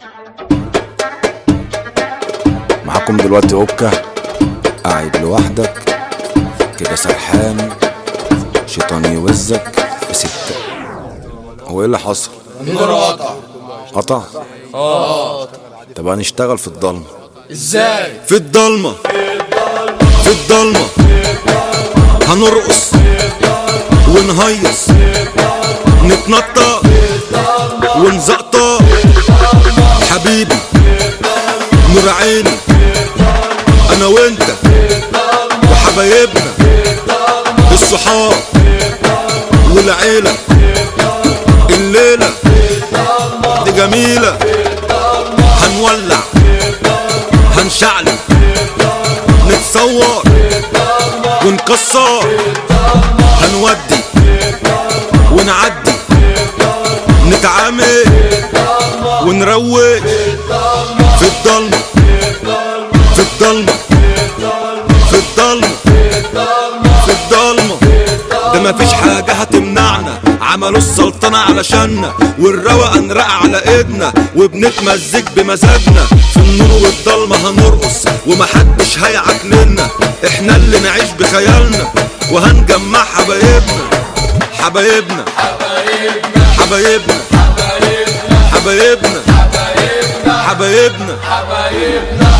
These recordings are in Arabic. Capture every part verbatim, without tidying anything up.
معاكم دلوقتي اوكا قاعد لوحدك كده سرحان، شيطان يوزك في ستة. هو ايه اللي حصل؟ النور قطع. قطع؟ اه. طب هنشتغل في الضلمة ازاي؟ في الضلمة في الضلمة هنرقص ونهيص نتنطط ونزقطط. حبيبي نور عيني انا وانت وحبايبنا الصحاب والعيلة، الليلة دي جميلة. هنولع هنشعلي نتصور ونكسر، هنودي ونعدي نتعامل ونروج في الضلمة في الضلمة في الضلمة في الضلمة. ده مفيش حاجة هتمنعنا، عملوا السلطنة علشاننا، والروقان رقع على ايدنا وبنتمزج بمزاجنا. في النور والضلمة هنرقص ومحدش هيعكلنا، احنا اللي نعيش بخيالنا وهنجمع حبايبنا حبايبنا حبايبنا حبايبنا حبايبنا حبايبنا.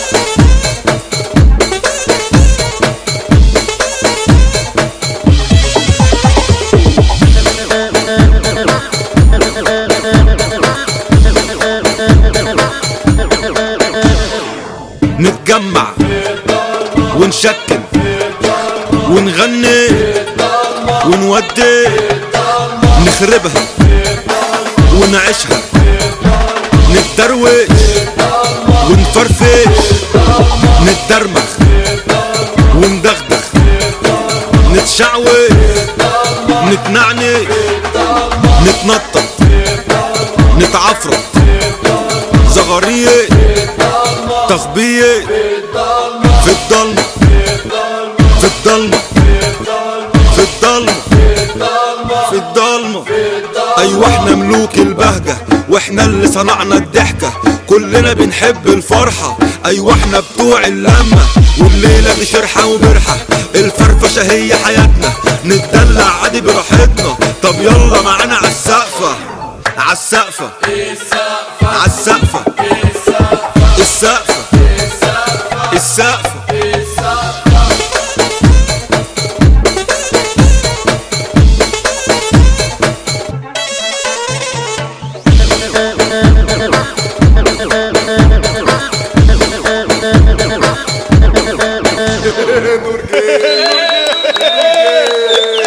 نتجمع ونشكل ونغني ونودي، نخربها ونعيشها، نتدروش ونفرفش، نتدرمخ وندغدغ، نتشعوش نتنعنش، نتنطط نتعفرط، زغارية تخبية في الضلمة في الضلمة في الضلمة في الضلمة. ايوه احنا ملوك البهجة واحنا اللي صنعنا الضحكة، كلنا بنحب الفرحة، ايوه احنا بتوع اللمة، والليلة دي شرحة وبرحة، الفرفشة هي حياتنا، نتدلع عادي براحتنا. طب يلا معانا عالسقفة عالسقفة عالسقفة السقفة السقفة. نور جاي